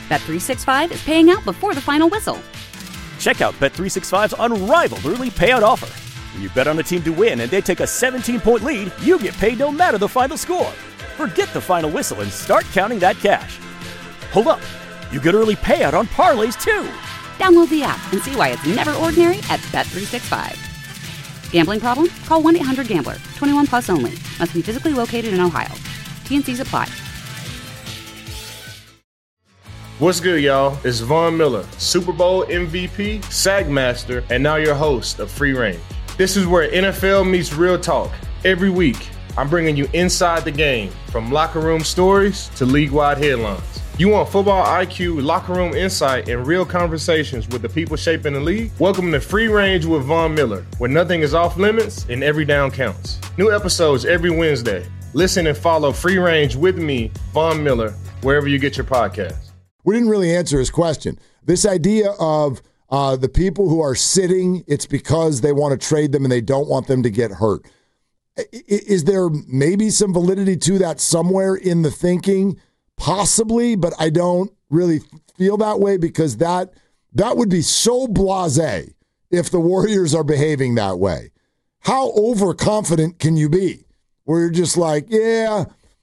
Bet365 is paying out before the final whistle. Check out Bet365's unrivaled early payout offer. When you bet on a team to win and they take a 17-point lead, you get paid no matter the final score. Forget the final whistle and start counting that cash. Hold up. You get early payout on parlays, too. Download the app and see why it's never ordinary at Bet365. Gambling problem? Call 1-800-GAMBLER. 21 plus only. Must be physically located in Ohio. T&Cs apply. What's good, y'all? It's Von Miller, Super Bowl MVP, Sack Master, and now your host of Free Range. This is where NFL meets real talk. Every week, I'm bringing you inside the game, from locker room stories to league-wide headlines. You want football IQ, locker room insight, and real conversations with the people shaping the league? Welcome to Free Range with Von Miller, where nothing is off limits and every down counts. New episodes every Wednesday. Listen and follow Free Range with me, Von Miller, wherever you get your podcasts. We didn't really answer his question. This idea of the people who are sitting, it's because they want to trade them and they don't want them to get hurt. Is there maybe some validity to that somewhere in the thinking? Possibly, but I don't really feel that way because that would be so blasé if the Warriors are behaving that way. How overconfident can you be? Where you're just like, yeah,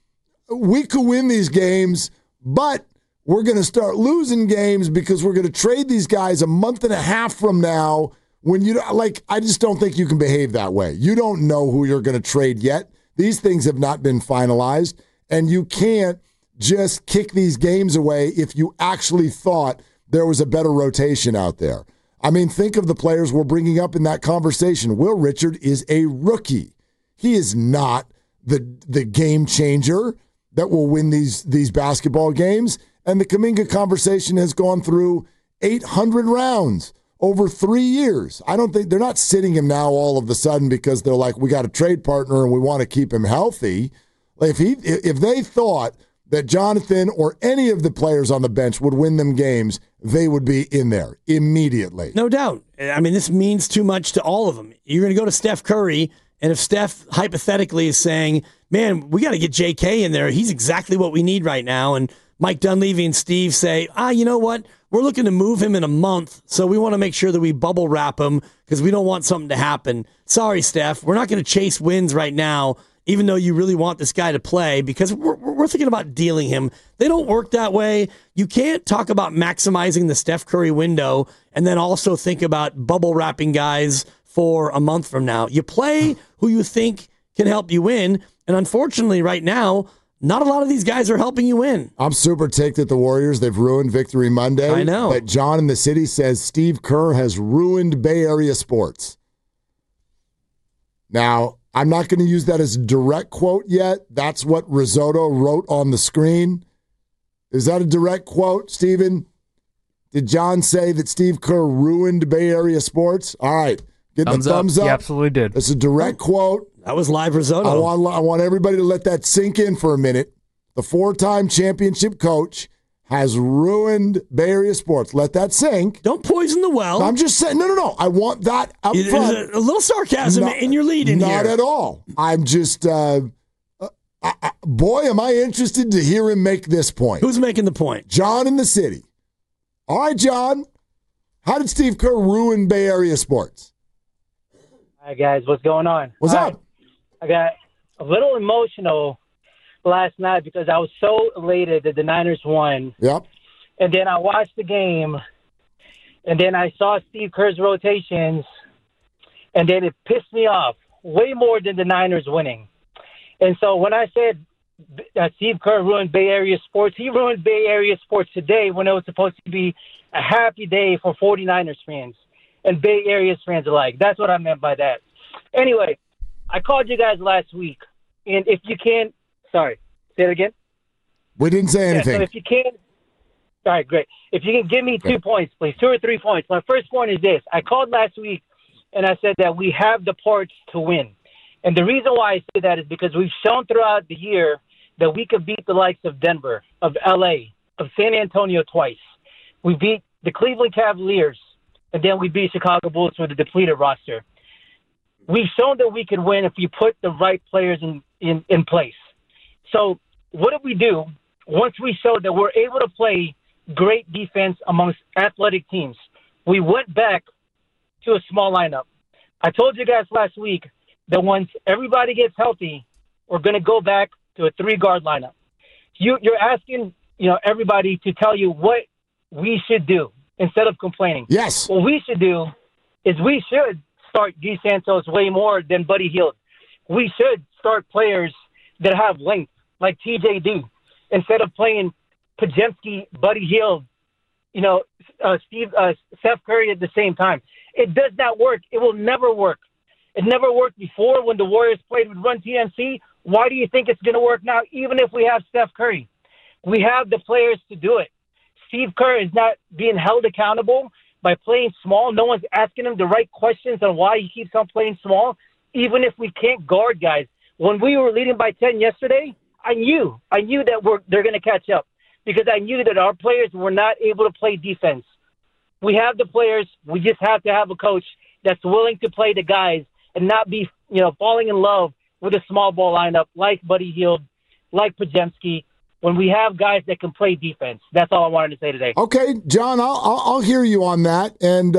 we could win these games, but we're going to start losing games because we're going to trade these guys a month and a half from now. When you like, I just don't think you can behave that way. You don't know who you're going to trade yet. These things have not been finalized, and you can't just kick these games away if you actually thought there was a better rotation out there. I mean, think of the players we're bringing up in that conversation. Will Richard is a rookie. He is not the game changer that will win these basketball games. And the Kuminga conversation has gone through 800 rounds over 3 years. I don't think they're not sitting him now all of a sudden because they're like, we got a trade partner and we want to keep him healthy. Like if they thought that Jonathan or any of the players on the bench would win them games, they would be in there immediately. No doubt. I mean, this means too much to all of them. You're going to go to Steph Curry, and if Steph hypothetically is saying, man, we got to get JK in there, he's exactly what we need right now, and Mike Dunleavy and Steve say, you know what? We're looking to move him in a month, so we want to make sure that we bubble wrap him because we don't want something to happen. Sorry, Steph, we're not going to chase wins right now, even though you really want this guy to play, because we're thinking about dealing him. They don't work that way. You can't talk about maximizing the Steph Curry window and then also think about bubble wrapping guys for a month from now. You play who you think can help you win, and unfortunately right now, not a lot of these guys are helping you win. I'm super ticked at the Warriors. They've ruined Victory Monday. I know. But John in the city says Steve Kerr has ruined Bay Area sports. Now, I'm not going to use that as a direct quote yet. That's what Risotto wrote on the screen. Is that a direct quote, Steven? Did John say that Steve Kerr ruined Bay Area sports? All right. Get the thumbs up. He absolutely did. It's a direct quote. That was live Risotto. I want everybody to let that sink in for a minute. The 4-time championship coach has ruined Bay Area sports. Let that sink. Don't poison the well. I'm just saying, no. I want that up front. A little sarcasm in your lead in here. Not at all. I'm just, boy, am I interested to hear him make this point. Who's making the point? John in the city. All right, John. How did Steve Kerr ruin Bay Area sports? Hi, guys. What's going on? What's up? I got a little emotional last night because I was so elated that the Niners won. Yep. And then I watched the game, and then I saw Steve Kerr's rotations, and then it pissed me off way more than the Niners winning. And so when I said that Steve Kerr ruined Bay Area sports, he ruined Bay Area sports today when it was supposed to be a happy day for 49ers fans and Bay Area fans alike. That's what I meant by that. Anyway, I called you guys last week, and if you can, sorry, say it again. We didn't say anything. Yeah, so if you can, all right, great. If you can give me 2 points, please, 2 or 3 points. My first point is this. I called last week, and I said that we have the parts to win. And the reason why I say that is because we've shown throughout the year that we could beat the likes of Denver, of L.A., of San Antonio twice. We beat the Cleveland Cavaliers, and then we beat Chicago Bulls with a depleted roster. We've shown that we can win if we put the right players in place. So what did we do once we showed that we're able to play great defense amongst athletic teams. We went back to a small lineup. I told you guys last week that once everybody gets healthy, we're going to go back to a 3-guard lineup. You're asking, everybody to tell you what we should do instead of complaining. Yes. What we should do is we should start Guy Santos way more than Buddy Hield. We should start players that have length, like TJD, instead of playing Podziemski, Buddy Hield, Steph Curry at the same time. It does not work. It will never work. It never worked before when the Warriors played with Run TMC. Why do you think it's going to work now, even if we have Steph Curry? We have the players to do it. Steve Kerr is not being held accountable by playing small. No one's asking him the right questions on why he keeps on playing small, even if we can't guard guys. When we were leading by 10 yesterday, I knew that they're going to catch up because I knew that our players were not able to play defense. We have the players. We just have to have a coach that's willing to play the guys and not be, falling in love with a small ball lineup like Buddy Hield, like Podziemski, when we have guys that can play defense. That's all I wanted to say today. Okay, John, I'll hear you on that, and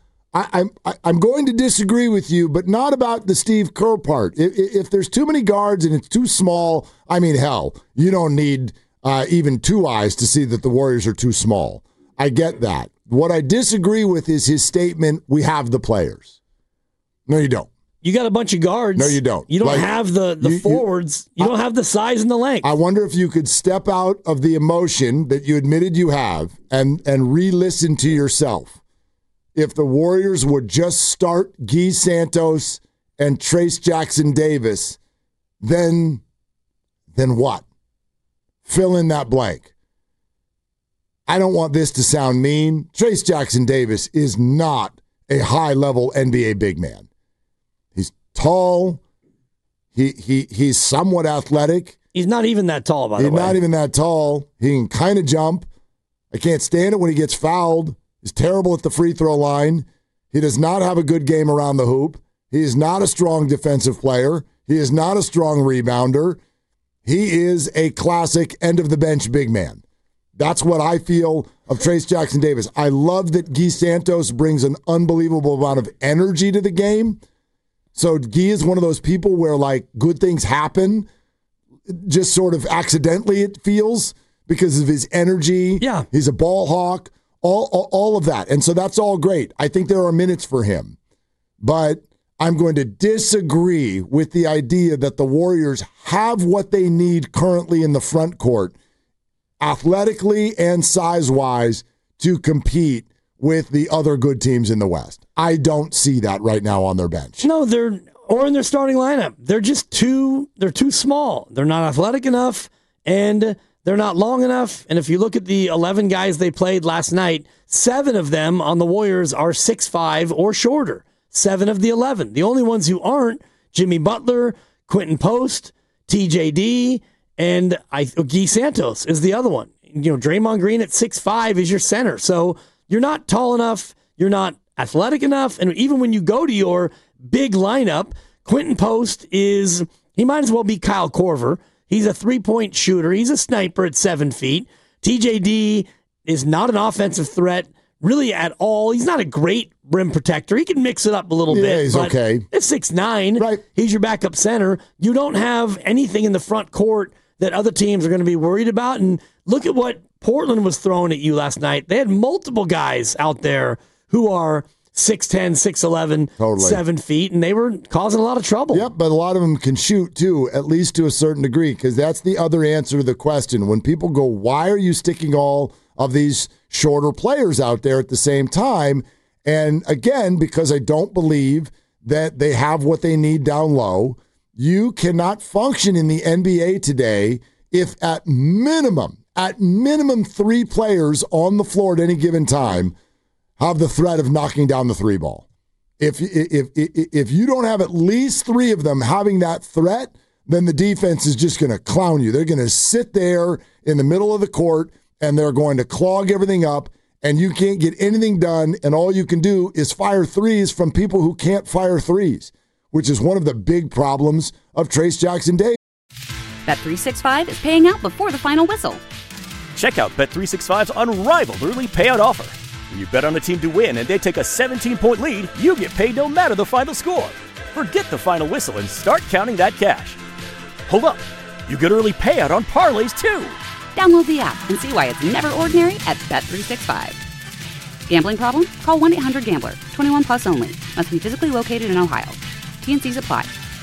I'm going to disagree with you, but not about the Steve Kerr part. If there's too many guards and it's too small, hell, you don't need even 2 eyes to see that the Warriors are too small. I get that. What I disagree with is his statement, we have the players. No, you don't. You got a bunch of guards. No, you don't. You don't have the forwards. You don't have the size and the length. I wonder if you could step out of the emotion that you admitted you have and re-listen to yourself. If the Warriors would just start Guy Santos and Trace Jackson Davis, then what? Fill in that blank. I don't want this to sound mean. Trace Jackson Davis is not a high-level NBA big man. He's tall. He's somewhat athletic. He's not even that tall, by the way. He's not even that tall. He can kind of jump. I can't stand it when he gets fouled. He's terrible at the free throw line. He does not have a good game around the hoop. He is not a strong defensive player. He is not a strong rebounder. He is a classic end-of-the-bench big man. That's what I feel of Trace Jackson Davis. I love that Guy Santos brings an unbelievable amount of energy to the game. So Guy is one of those people where, good things happen just sort of accidentally, it feels, because of his energy. Yeah. He's a ball hawk, all of that. And so that's all great. I think there are minutes for him. But I'm going to disagree with the idea that the Warriors have what they need currently in the front court, athletically and size-wise, to compete with the other good teams in the West. I don't see that right now on their bench. No, or in their starting lineup. They're just too small. They're not athletic enough, and they're not long enough. And if you look at the 11 guys they played last night, 7 of them on the Warriors are 6'5" or shorter. 7 of the 11. The only ones who aren't, Jimmy Butler, Quentin Post, TJD, and Guy Santos is the other one. Draymond Green at 6'5" is your center. So you're not tall enough. You're not athletic enough. And even when you go to your big lineup, Quentin Post he might as well be Kyle Korver. He's a 3-point shooter. He's a sniper at 7 feet. TJD is not an offensive threat really at all. He's not a great rim protector. He can mix it up a little bit. He's okay. It's 6'9". Right. He's your backup center. You don't have anything in the front court that other teams are going to be worried about. And look at what Portland was throwing at you last night. They had multiple guys out there who are 6'10", 6'11", totally. 7 feet, and they were causing a lot of trouble. Yep, but a lot of them can shoot too, at least to a certain degree, because that's the other answer to the question. When people go, why are you sticking all of these shorter players out there at the same time? And again, because I don't believe that they have what they need down low. You cannot function in the NBA today if at minimum 3 players on the floor at any given time have the threat of knocking down the 3 ball. If you don't have at least 3 of them having that threat, then the defense is just going to clown you. They're going to sit there in the middle of the court, and they're going to clog everything up, and you can't get anything done, and all you can do is fire threes from people who can't fire threes, which is one of the big problems of Trace Jackson Davis. Bet365 is paying out before the final whistle. Check out Bet365's unrivaled early payout offer. When you bet on a team to win and they take a 17-point lead, you get paid no matter the final score. Forget the final whistle and start counting that cash. Hold up. You get early payout on parlays, too. Download the app and see why it's never ordinary at Bet365. Gambling problem? Call 1-800-GAMBLER. 21 plus only. Must be physically located in Ohio. T&Cs apply.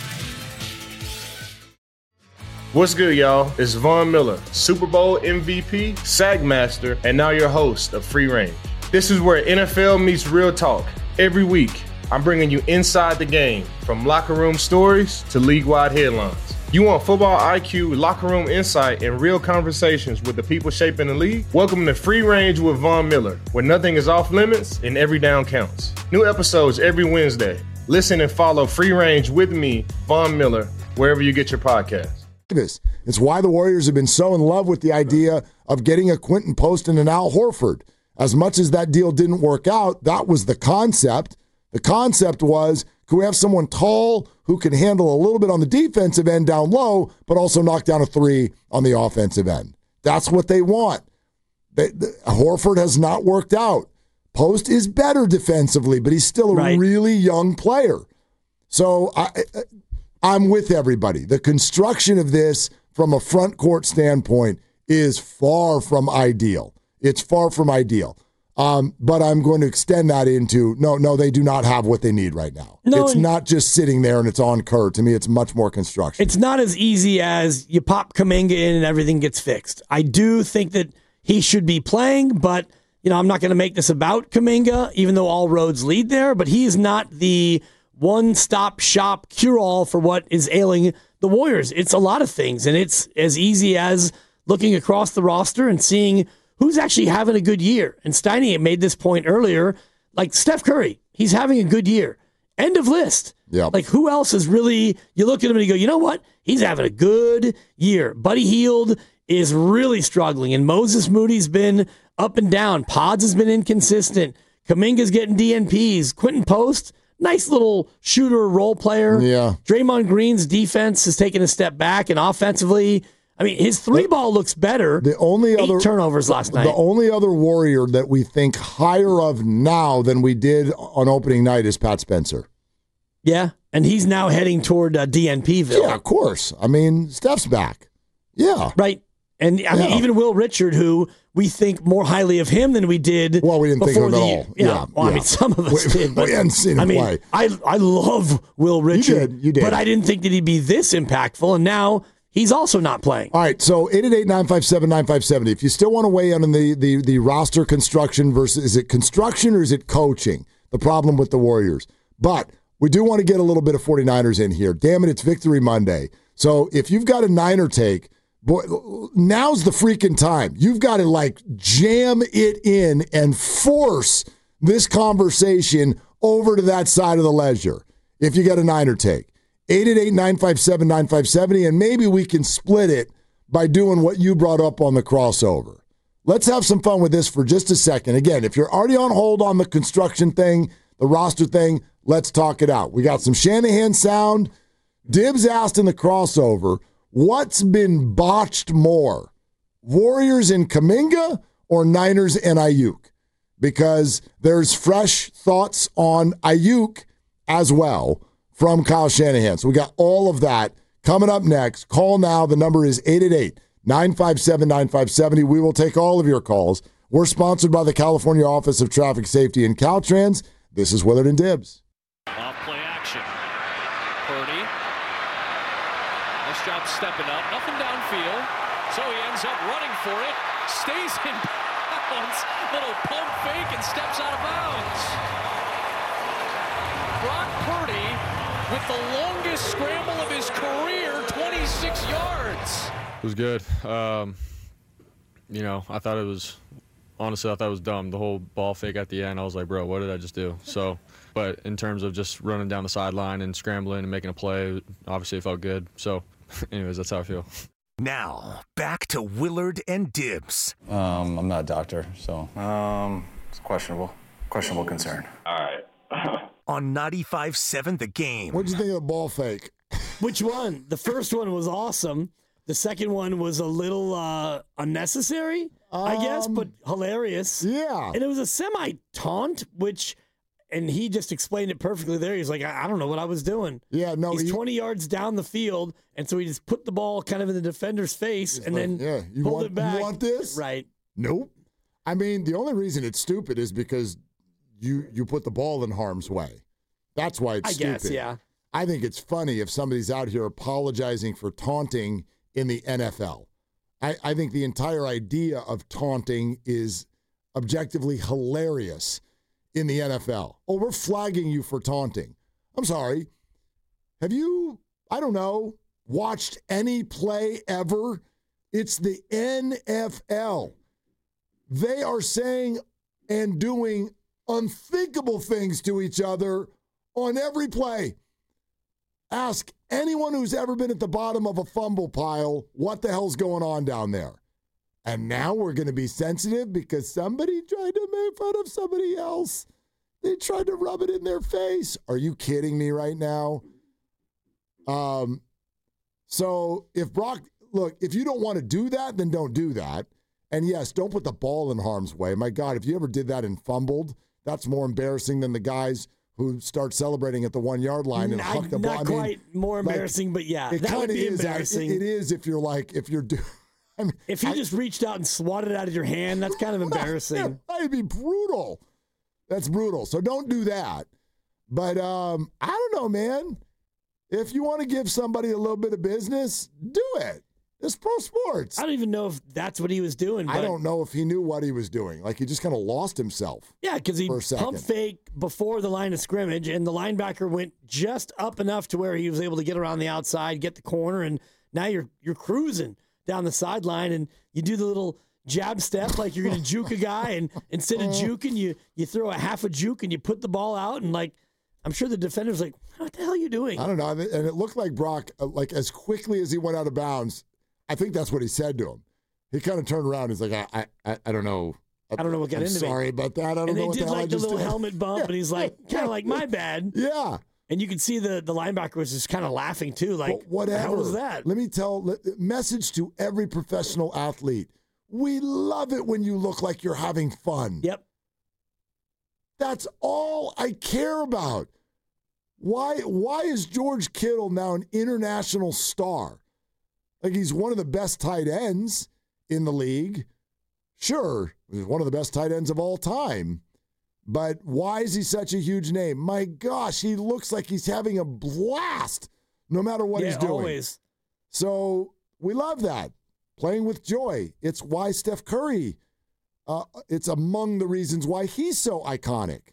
What's good, y'all? It's Von Miller, Super Bowl MVP, SAG Master, and now your host of Free Range. This is where NFL meets real talk. Every week, I'm bringing you inside the game, from locker room stories to league-wide headlines. You want football IQ, locker room insight, and real conversations with the people shaping the league? Welcome to Free Range with Von Miller, where nothing is off limits and every down counts. New episodes every Wednesday. Listen and follow Free Range with me, Von Miller, wherever you get your podcasts. It's why the Warriors have been so in love with the idea of getting a Quentin Post and an Al Horford. As much as that deal didn't work out, that was the concept. The concept was, can we have someone tall who can handle a little bit on the defensive end down low, but also knock down a three on the offensive end? That's what they want. Horford has not worked out. Post is better defensively, but he's still a really young player. So I'm with everybody. The construction of this from a front court standpoint is far from ideal. It's far from ideal. But I'm going to extend that into, no, they do not have what they need right now. No, it's not just sitting there and it's on Kerr. To me, it's much more construction. It's not as easy as you pop Kuminga in and everything gets fixed. I do think that he should be playing, but I'm not going to make this about Kuminga, even though all roads lead there, but he is not the one-stop shop cure-all for what is ailing the Warriors. It's a lot of things, and it's as easy as looking across the roster and seeing who's actually having a good year. And Steiny made this point earlier, like Steph Curry, he's having a good year. End of list. Yep. Like, who else is really, you look at him and you go, you know what? He's having a good year. Buddy Hield is really struggling, and Moses Moody's been up and down. Pods has been inconsistent. Kuminga's getting DNPs. Quentin Post, nice little shooter role player. Yeah. Draymond Green's defense has taken a step back, and offensively, I mean, his three ball looks better. The only 8 turnovers last night. The only other Warrior that we think higher of now than we did on opening night is Pat Spencer. Yeah, and he's now heading toward DNPville. Yeah, of course. I mean, Steph's back. Yeah. Right. And I mean, even Will Richard, who we think more highly of him than we did. Well, we didn't think of him at all. Yeah. Well, I mean, some of us did. But we hadn't seen him play. I love Will Richard. You did. But I didn't think that he'd be this impactful, and now he's also not playing. All right, so 888-957-9570. If you still want to weigh in on the roster construction versus, is it construction or is it coaching? The problem with the Warriors. But we do want to get a little bit of 49ers in here. Damn it, it's Victory Monday. So if you've got a Niner take, boy, now's the freaking time. You've got to jam it in and force this conversation over to that side of the ledger if you got a Niner take. 888-957-9570, and maybe we can split it by doing what you brought up on the crossover. Let's have some fun with this for just a second. Again, if you're already on hold on the construction thing, the roster thing, let's talk it out. We got some Shanahan sound. Dibbs asked in the crossover, what's been botched more, Warriors and Kuminga or Niners and Ayuk? Because there's fresh thoughts on Ayuk as well from Kyle Shanahan. So we got all of that coming up next. Call now. The number is 888-957-9570. We will take all of your calls. We're sponsored by the California Office of Traffic Safety and Caltrans. This is Willard and Dibbs. Off play action. Purdy. Nice job stepping up. Nothing downfield. So he ends up running for it. Stays in bounds. Little pump fake and steps out of bounds. Brock Purdy with the longest scramble of his career, 26 yards. It was good. I thought it was dumb. The whole ball fake at the end, I was like, bro, what did I just do? So, but in terms of just running down the sideline and scrambling and making a play, obviously it felt good. So, anyways, that's how I feel. Now, back to Willard and Dibbs. I'm not a doctor, so. It's questionable concern. All right. On 95.7 The Game. What'd you think of the ball fake? Which one? The first one was awesome. The second one was a little unnecessary. I guess, but hilarious. Yeah. And it was a semi-taunt, and he just explained it perfectly there. He's like, I don't know what I was doing. Yeah, no. He's 20 yards down the field, and so he just put the ball kind of in the defender's face and then pulled it back. You want this? Right. Nope. I mean, the only reason it's stupid is because you put the ball in harm's way. That's why it's stupid. I guess, yeah. I think it's funny if somebody's out here apologizing for taunting in the NFL. I think the entire idea of taunting is objectively hilarious in the NFL. Oh, we're flagging you for taunting. I'm sorry. Have you, I don't know, watched any play ever? It's the NFL. They are saying and doing unthinkable things to each other on every play. Ask anyone who's ever been at the bottom of a fumble pile what the hell's going on down there. And now we're going to be sensitive because somebody tried to make fun of somebody else. They tried to rub it in their face. Are you kidding me right now? So if Brock, look, if you don't want to do that, then don't do that. And yes, don't put the ball in harm's way. My God, if you ever did that and fumbled, that's more embarrassing than the guys who start celebrating at the 1 yard line and huck the ball. Not quite more embarrassing, but yeah, that would be embarrassing. It is if you're if you just reached out and swatted it out of your hand, that's kind of embarrassing. That'd be brutal. That's brutal. So don't do that. But I don't know, man. If you want to give somebody a little bit of business, do it. It's pro sports. I don't even know if that's what he was doing. I don't know if he knew what he was doing. Like, he just kind of lost himself. Yeah, because he pump fake before the line of scrimmage, and the linebacker went just up enough to where he was able to get around the outside, get the corner, and now you're cruising down the sideline, and you do the little jab step like you're going to juke a guy, and instead of juking, you throw a half a juke and you put the ball out, and like, I'm sure the defender's like, what the hell are you doing? I don't know. And it looked like Brock, like as quickly as he went out of bounds, I think that's what he said to him. He kind of turned around. He's like, I don't know. I don't know what got into me. Sorry about that. I don't know what the hell I just did. And they did like the little helmet bump, and he's like, kind of like, my bad. Yeah. And you could see the linebacker was just kind of laughing too. Like, whatever. What the hell was that? Let me message to every professional athlete. We love it when you look like you're having fun. Yep. That's all I care about. Why is George Kittle now an international star? Like, he's one of the best tight ends in the league. Sure, he's one of the best tight ends of all time. But why is he such a huge name? My gosh, he looks like he's having a blast no matter what he's doing. Always. So we love that. Playing with joy. It's why Steph Curry, it's among the reasons why he's so iconic.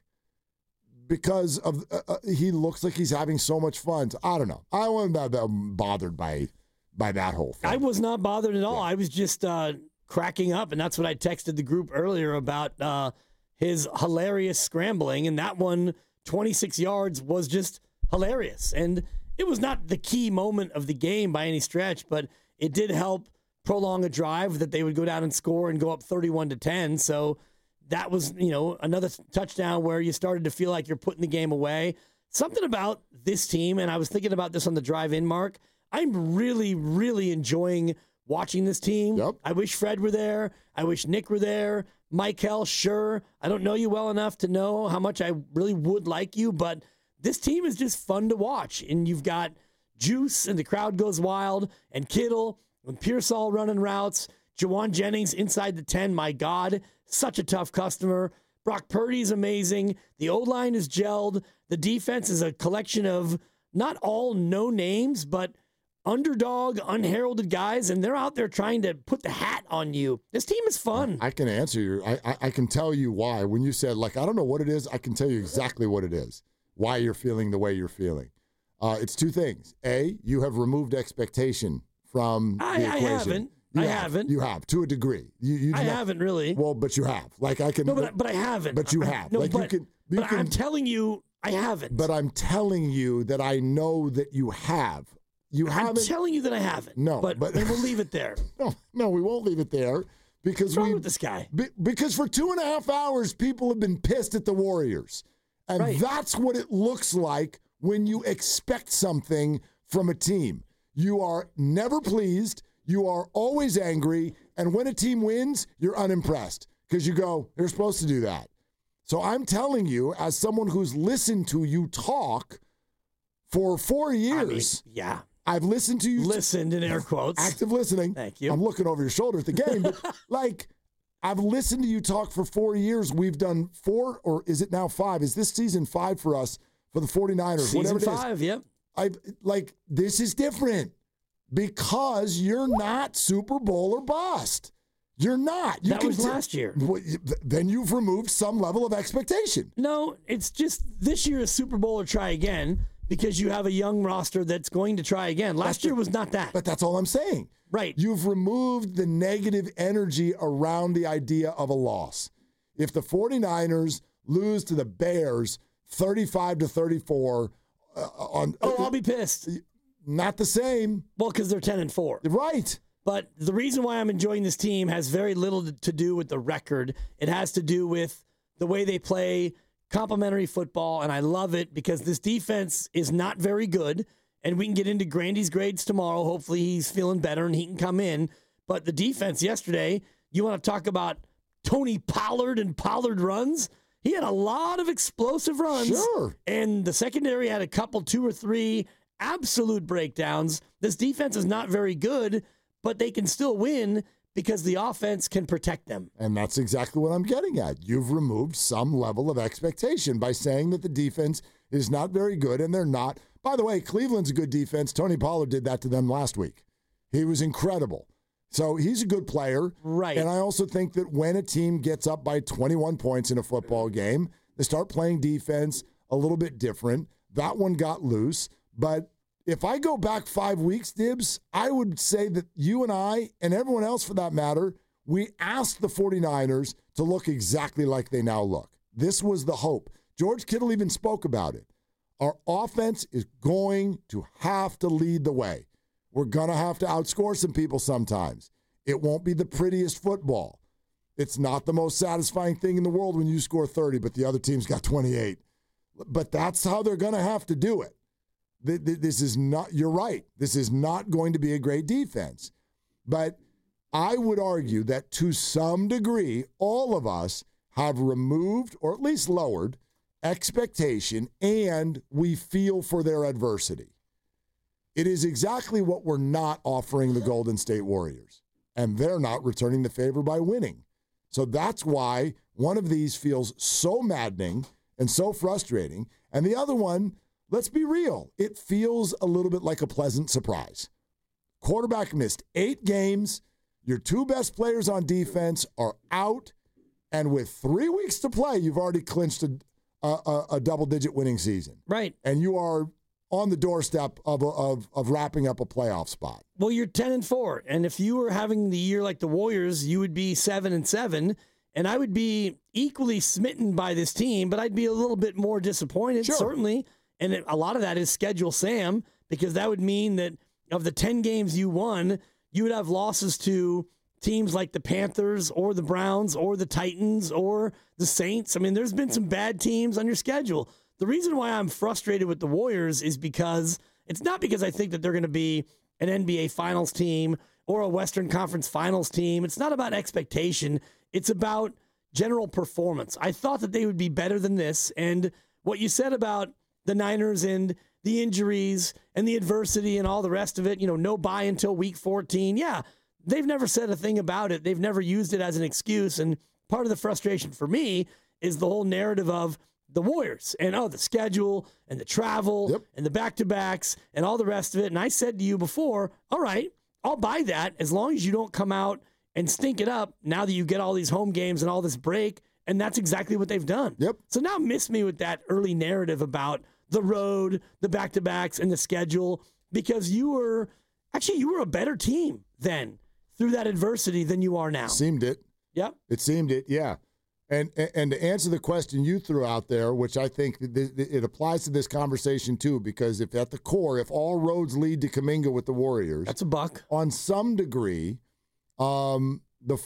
Because of he looks like he's having so much fun. So, I don't know. I wasn't that bothered by that whole thing. I was not bothered at all. I was just cracking up, and that's what I texted the group earlier about his hilarious scrambling, and that one, 26 yards, was just hilarious. And it was not the key moment of the game by any stretch, but it did help prolong a drive that they would go down and score and go up 31-10. So that was, another touchdown where you started to feel like you're putting the game away. Something about this team, and I was thinking about this on the drive-in, Mark, I'm really, really enjoying watching this team. Yep. I wish Fred were there. I wish Nick were there. Michael, sure. I don't know you well enough to know how much I really would like you, but this team is just fun to watch. And you've got Juice, and the crowd goes wild, and Kittle, and Pearsall running routes, Jawan Jennings inside the 10. My God, such a tough customer. Brock Purdy's amazing. The O-line is gelled. The defense is a collection of not all no names, but underdog, unheralded guys, and they're out there trying to put the hat on you. This team is fun. I can answer you. I can tell you why. When you said, I don't know what it is, I can tell you exactly what it is, why you're feeling the way you're feeling. It's two things. A, you have removed expectation from the equation. I haven't. You have, to a degree. You I haven't really. Well, but you have. But I haven't. But you have. No, I'm telling you, I haven't. But I'm telling you that I know that you have. I'm telling you that I haven't. No, but we'll leave it there. No, we won't leave it there because what's wrong with this guy? Because for 2.5 hours, people have been pissed at the Warriors, and that's what it looks like when you expect something from a team. You are never pleased. You are always angry, And when a team wins, you're unimpressed because you go, they're supposed to do that. So I'm telling you, as someone who's listened to you talk for 4 years. Yeah. I've listened to you. Listened in air quotes. Active listening. Thank you. I'm looking over your shoulder at the game. But I've listened to you talk for 4 years. We've done 4, or is it now 5? Is this season 5 for us for the 49ers? Season whatever 5, yep. This is different because you're not Super Bowl or bust. You're not. That was last year. Then you've removed some level of expectation. No, it's just this year is Super Bowl or try again because you have a young roster that's going to try again. Last year was not that. But that's all I'm saying. Right. You've removed the negative energy around the idea of a loss. If the 49ers lose to the Bears 35-34 I'll be pissed. Not the same. Well, because they're 10-4. Right. But the reason why I'm enjoying this team has very little to do with the record. It has to do with the way they play complementary football, and I love it because this defense is not very good, and we can get into Grandy's grades tomorrow. Hopefully he's feeling better and he can come in. But the defense yesterday, you want to talk about Tony Pollard and Pollard runs? He had a lot of explosive runs. Sure. And the secondary had a couple, 2 or 3 absolute breakdowns. This defense is not very good, but they can still win because the offense can protect them. And that's exactly what I'm getting at. You've removed some level of expectation by saying that the defense is not very good, and they're not. By the way, Cleveland's a good defense. Tony Pollard did that to them last week. He was incredible. So he's a good player. Right. And I also think that when a team gets up by 21 points in a football game, they start playing defense a little bit different. That one got loose. But if I go back 5 weeks, Dibs, I would say that you and I, and everyone else for that matter, we asked the 49ers to look exactly like they now look. This was the hope. George Kittle even spoke about it. Our offense is going to have to lead the way. We're going to have to outscore some people sometimes. It won't be the prettiest football. It's not the most satisfying thing in the world when you score 30, but the other team's got 28. But that's how they're going to have to do it. This is not, you're right, this is not going to be a great defense. But I would argue that to some degree, all of us have removed, or at least lowered, expectation, and we feel for their adversity. It is exactly what we're not offering the Golden State Warriors, and they're not returning the favor by winning. So that's why one of these feels so maddening and so frustrating, and the other one, let's be real, it feels a little bit like a pleasant surprise. Quarterback missed 8 games. Your 2 best players on defense are out. And with 3 weeks to play, you've already clinched a double-digit winning season. Right. And you are on the doorstep of wrapping up a playoff spot. Well, you're 10-4. And if you were having the year like the Warriors, you would be 7-7. And I would be equally smitten by this team, but I'd be a little bit more disappointed, certainly. And a lot of that is Schedule Sam, because that would mean that of the 10 games you won, you would have losses to teams like the Panthers or the Browns or the Titans or the Saints. I mean, there's been some bad teams on your schedule. The reason why I'm frustrated with the Warriors is because it's not because I think that they're going to be an NBA Finals team or a Western Conference Finals team. It's not about expectation. It's about general performance. I thought that they would be better than this. And what you said about the Niners and the injuries and the adversity and all the rest of it, no bye until week 14. Yeah, they've never said a thing about it. They've never used it as an excuse. And part of the frustration for me is the whole narrative of the Warriors and the schedule and the travel and the back-to-backs and all the rest of it. And I said to you before, all right, I'll buy that as long as you don't come out and stink it up now that you get all these home games and all this break. And that's exactly what they've done. So now miss me with that early narrative about the road, the back-to-backs, and the schedule, because you were a better team then through that adversity than you are now. Seemed it. Yep. It seemed it, yeah. And to answer the question you threw out there, which I think it applies to this conversation too, because if at the core, if all roads lead to Kuminga with the Warriors. That's a buck. On some degree, the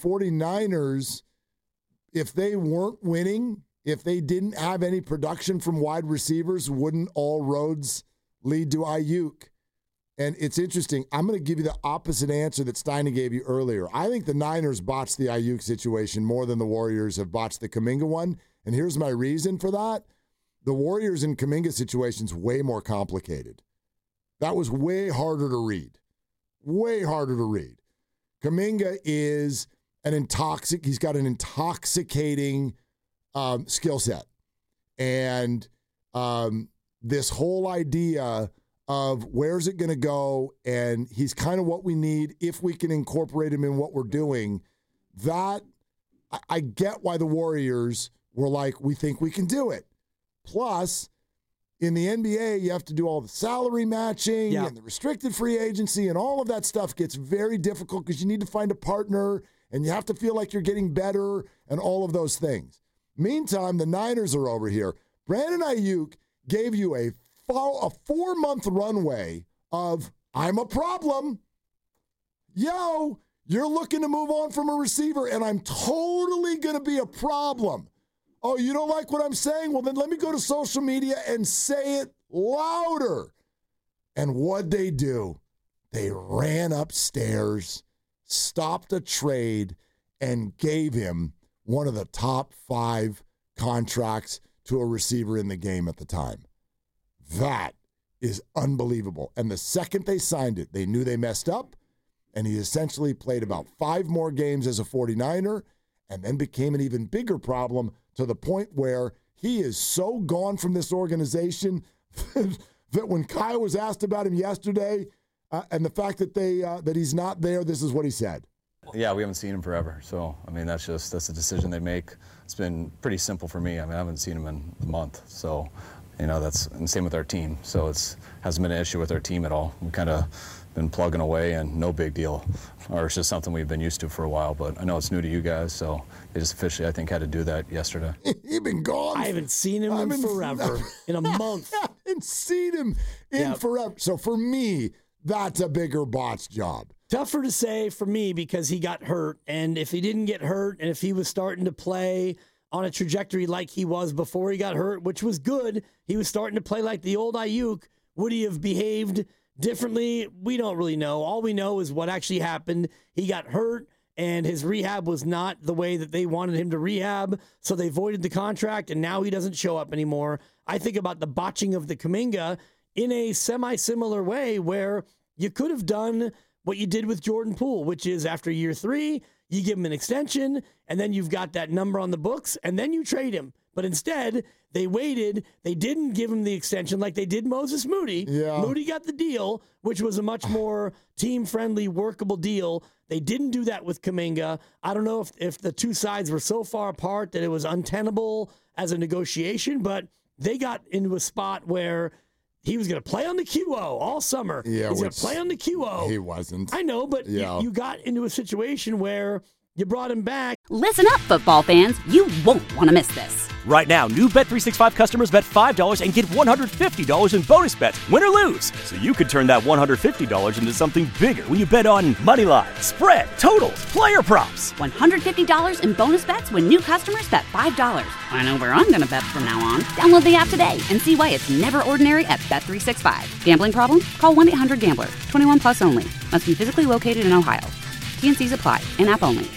49ers, if they weren't winning, if they didn't have any production from wide receivers, wouldn't all roads lead to Ayuk? And it's interesting. I'm going to give you the opposite answer that Steiny gave you earlier. I think the Niners botched the Ayuk situation more than the Warriors have botched the Kuminga one. And here's my reason for that. The Warriors and Kuminga situation's way more complicated. That was way harder to read. Way harder to read. Kuminga is he's got an intoxicating skill set. And this whole idea of where's it going to go, and he's kind of what we need if we can incorporate him in what we're doing, that I get why the Warriors were like, we think we can do it. Plus, in the NBA, you have to do all the salary matching and the restricted free agency, and all of that stuff gets very difficult because you need to find a partner, and you have to feel like you're getting better, and all of those things. Meantime, the Niners are over here. Brandon Ayuk gave you a 4-month runway of, I'm a problem. Yo, you're looking to move on from a receiver, and I'm totally going to be a problem. Oh, you don't like what I'm saying? Well, then let me go to social media and say it louder. And what'd they do? They ran upstairs, stopped a trade, and gave him one of the top 5 contracts to a receiver in the game at the time. That is unbelievable. And the second they signed it, they knew they messed up, and he essentially played about 5 more games as a 49er and then became an even bigger problem to the point where he is so gone from this organization that when Kyle was asked about him yesterday and the fact that that he's not there, this is what he said. Yeah, we haven't seen him forever. So, I mean, that's a decision they make. It's been pretty simple for me. I mean, I haven't seen him in a month. So, and same with our team. So hasn't been an issue with our team at all. We've kind of been plugging away and no big deal. Or it's just something we've been used to for a while, but I know it's new to you guys, so they just officially, I think, had to do that yesterday. He's been gone. I haven't seen him in forever. In a month. I haven't seen him in forever. So for me, that's a bigger botch job. Tougher to say for me because he got hurt, and if he didn't get hurt and if he was starting to play on a trajectory like he was before he got hurt, which was good, he was starting to play like the old Ayuk, would he have behaved differently? We don't really know. All we know is what actually happened. He got hurt, and his rehab was not the way that they wanted him to rehab, so they voided the contract, and now he doesn't show up anymore. I think about the botching of the Kuminga in a semi-similar way where you could have done what you did with Jordan Poole, which is after year 3, you give him an extension, and then you've got that number on the books, and then you trade him. But instead, they waited. They didn't give him the extension like they did Moses Moody. Yeah. Moody got the deal, which was a much more team-friendly, workable deal. They didn't do that with Kuminga. I don't know if the two sides were so far apart that it was untenable as a negotiation, but they got into a spot where he was going to play on the QO all summer. Yeah, he's going to play on the QO. He wasn't. I know, but you got into a situation where you brought him back. Listen up, football fans. You won't want to miss this. Right now, new Bet365 customers bet $5 and get $150 in bonus bets, win or lose. So you could turn that $150 into something bigger when you bet on moneyline, spread, totals, player props. $150 in bonus bets when new customers bet $5. I know where I'm going to bet from now on. Download the app today and see why it's never ordinary at Bet365. Gambling problem? Call 1-800-GAMBLER. 21 plus only. Must be physically located in Ohio. T&Cs apply. In-app only.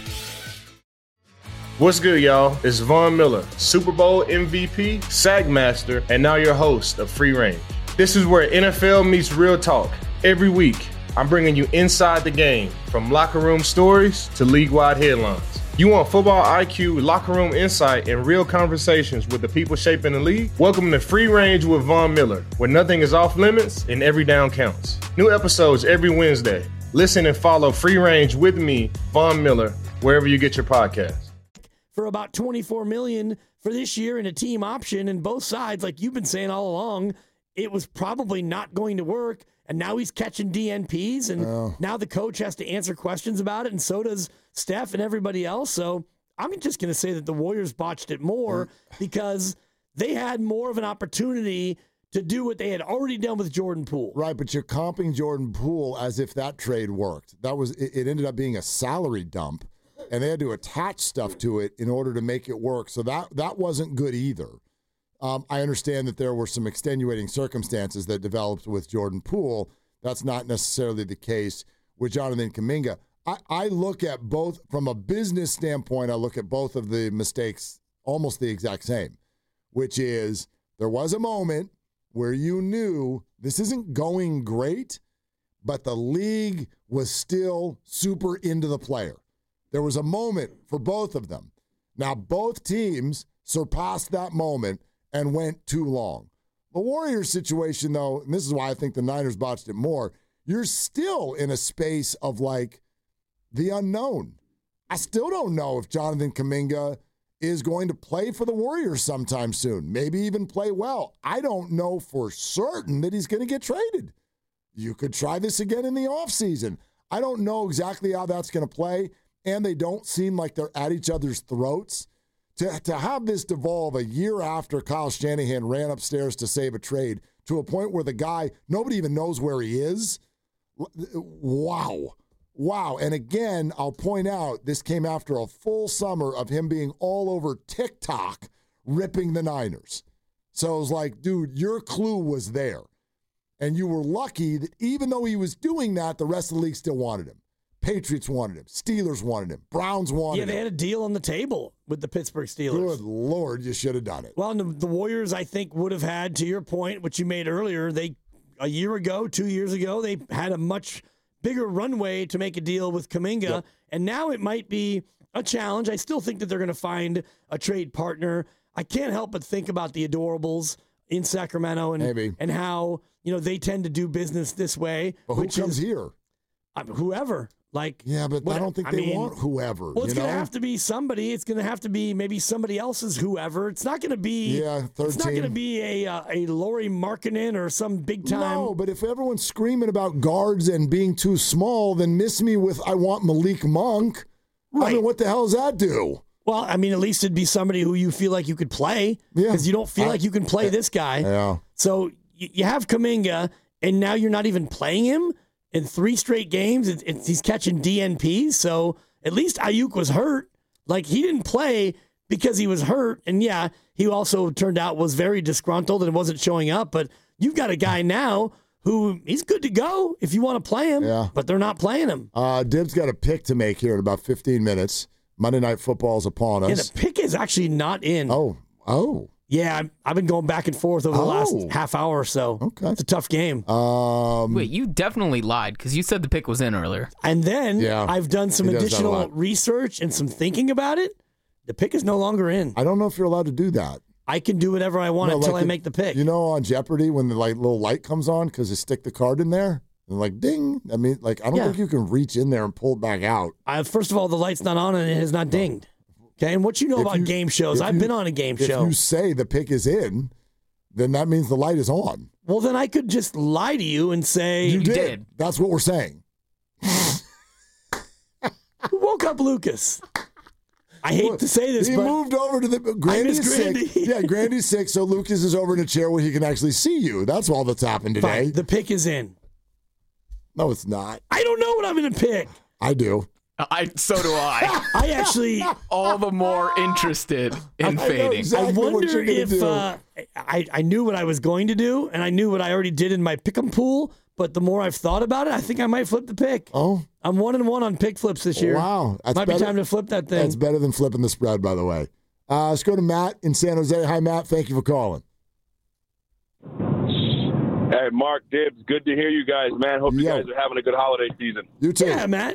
What's good, y'all? It's Von Miller, Super Bowl MVP, SAG Master, and now your host of Free Range. This is where NFL meets real talk. Every week, I'm bringing you inside the game, from locker room stories to league-wide headlines. You want football IQ, locker room insight, and real conversations with the people shaping the league? Welcome to Free Range with Von Miller, where nothing is off limits and every down counts. New episodes every Wednesday. Listen and follow Free Range with me, Von Miller, wherever you get your podcasts. For about $24 million for this year in a team option, and both sides, like you've been saying all along, it was probably not going to work. And now he's catching DNPs, and now the coach has to answer questions about it, and so does Steph and everybody else. So I'm just going to say that the Warriors botched it more because they had more of an opportunity to do what they had already done with Jordan Poole. Right, but you're comping Jordan Poole as if that trade worked. It ended up being a salary dump, and they had to attach stuff to it in order to make it work. So that wasn't good either. I understand that there were some extenuating circumstances that developed with Jordan Poole That's not necessarily the case with Jonathan Kuminga. I look at both from a business standpoint. I look at both of the mistakes almost the exact same, which is there was a moment where you knew this isn't going great, but the league was still super into the player. There was a moment for both of them. Now, both teams surpassed that moment and went too long. The Warriors situation, though, and this is why I think the Niners botched it more, you're still in a space of like the unknown. I still don't know if Jonathan Kuminga is going to play for the Warriors sometime soon, maybe even play well. I don't know for certain that he's going to get traded. You could try this again in the offseason. I don't know exactly how that's going to play, and they don't seem like they're at each other's throats. To have this devolve a year after Kyle Shanahan ran upstairs to save a trade to a point where the guy, nobody even knows where he is. Wow. Wow. And again, I'll point out, this came after a full summer of him being all over TikTok ripping the Niners. So it was like, dude, your clue was there. And you were lucky that even though he was doing that, the rest of the league still wanted him. Patriots wanted him. Steelers wanted him. Browns wanted him. Yeah, they had a deal on the table with the Pittsburgh Steelers. Good Lord, you should have done it. Well, and the Warriors, I think, would have had, to your point, which you made earlier, a year ago, 2 years ago, they had a much bigger runway to make a deal with Kuminga, yep. And now it might be a challenge. I still think that they're going to find a trade partner. I can't help but think about the Adorables in Sacramento and how they tend to do business this way. But who comes here? Whoever. Yeah, but I don't think they want whoever. Well, it's going to have to be somebody. It's going to have to be maybe somebody else's whoever. It's not going to be. Yeah, third It's not going to be a Lauri Markkanen or some big time. No, but if everyone's screaming about guards and being too small, then miss me with I want Malik Monk. Right. I mean, what the hell does that do? Well, I mean, at least it'd be somebody who you feel like you could play because you don't feel like you can play this guy. Yeah. So you have Kuminga, and now you're not even playing him. In 3 straight games, he's catching DNPs, so at least Ayuk was hurt. Like, he didn't play because he was hurt, and yeah, he also turned out was very disgruntled and wasn't showing up, but you've got a guy now who he's good to go if you want to play him, but they're not playing him. Dib's got a pick to make here in about 15 minutes. Monday Night Football is upon us. And the pick is actually not in. Oh. Yeah, I've been going back and forth over the last half hour or so. Okay. It's a tough game. Wait, you definitely lied because you said the pick was in earlier. And then I've done some additional research and some thinking about it. The pick is no longer in. I don't know if you're allowed to do that. I can do whatever I want until I make the pick. You know, on Jeopardy, when the little light comes on because they stick the card in there, and ding. I mean, I don't think you can reach in there and pull it back out. First of all, the light's not on and it has not dinged. Okay, and what you know about game shows? I've been on a game show. If you say the pick is in, then that means the light is on. Well, then I could just lie to you and say you did. That's what we're saying. Who woke up Lucas? I hate to say this, he but moved over to the Grandy's sick. Yeah, Grandy's sick, so Lucas is over in a chair where he can actually see you. That's all that's happened today. Fine. The pick is in. No, it's not. I don't know what I'm going to pick. I do. So do I. I actually all the more interested in fading. Exactly I wonder if I knew what I was going to do, and I knew what I already did in my pick'em pool. But the more I've thought about it, I think I might flip the pick. Oh, I'm 1-1 on pick flips this year. Wow, might be time to flip that thing. That's better than flipping the spread, by the way. Let's go to Matt in San Jose. Hi, Matt. Thank you for calling. Hey, Mark, Dibs. Good to hear you guys, man. Hope you guys are having a good holiday season. You too. Yeah, Matt.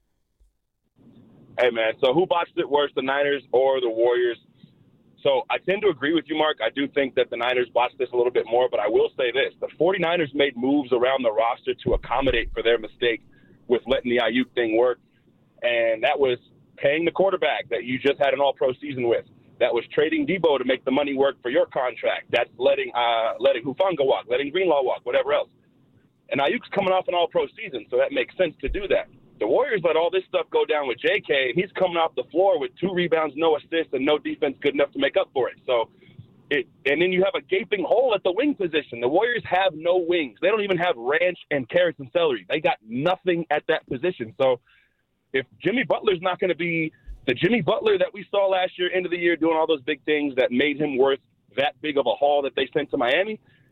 Hey, man, so who botched it worse, the Niners or the Warriors? So I tend to agree with you, Mark. I do think that the Niners botched this a little bit more, but I will say this. The 49ers made moves around the roster to accommodate for their mistake with letting the Ayuk thing work, and that was paying the quarterback that you just had an all-pro season with. That was trading Debo to make the money work for your contract. That's letting Hufanga walk, letting Greenlaw walk, whatever else. And Ayuk's coming off an all-pro season, so that makes sense to do that. The Warriors let all this stuff go down with J.K., and he's coming off the floor with 2 rebounds, no assists, and no defense good enough to make up for it. And then you have a gaping hole at the wing position. The Warriors have no wings. They don't even have ranch and carrots and celery. They got nothing at that position. So if Jimmy Butler's not going to be the Jimmy Butler that we saw last year, end of the year, doing all those big things that made him worth that big of a haul that they sent to Miami,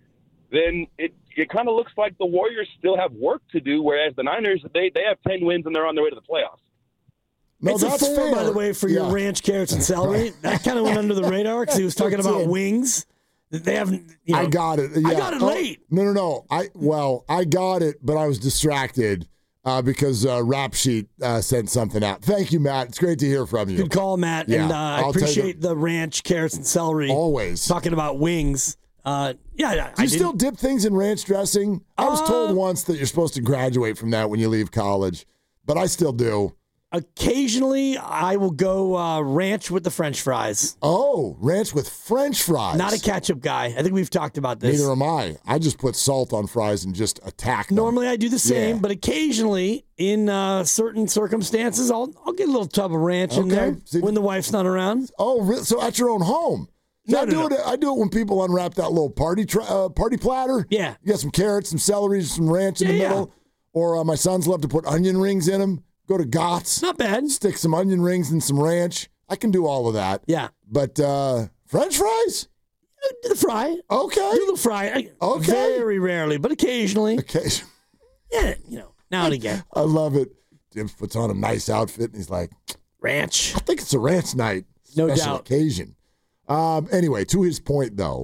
then it kind of looks like the Warriors still have work to do, whereas the Niners, they have 10 wins and they're on their way to the playoffs. No, it's that's a 4, fair. by the way, for your ranch, carrots, and celery. That kind of went under the radar because he was talking about wings. They haven't. I got it. Yeah. I got it late. No. I got it, but I was distracted because Rap Sheet sent something out. Thank you, Matt. It's great to hear from you. Good call, Matt. Yeah, And I appreciate the ranch, carrots, and celery. Always talking about wings. Do you still dip things in ranch dressing? I was told once that you're supposed to graduate from that when you leave college, but I still do. Occasionally, I will go ranch with the French fries. Oh, ranch with French fries. Not a ketchup guy. I think we've talked about this. Neither am I. I just put salt on fries and just attack them. Normally, I do the same, but occasionally, in certain circumstances, I'll get a little tub of ranch in there when the wife's not around. Oh, really? So at your own home? No, I do it when people unwrap that little party platter. Yeah. You got some carrots, some celery, some ranch in the middle. Or my sons love to put onion rings in them. Go to Gott's. Not bad. Stick some onion rings and some ranch. I can do all of that. Yeah. But French fries? Do the fry. Okay. Do the fry. Okay. Very rarely, but occasionally. Occasionally. Yeah, now and again. I love it. Jim puts on a nice outfit and he's like, ranch. I think it's a ranch night. No Special doubt. occasion. Anyway, to his point, though,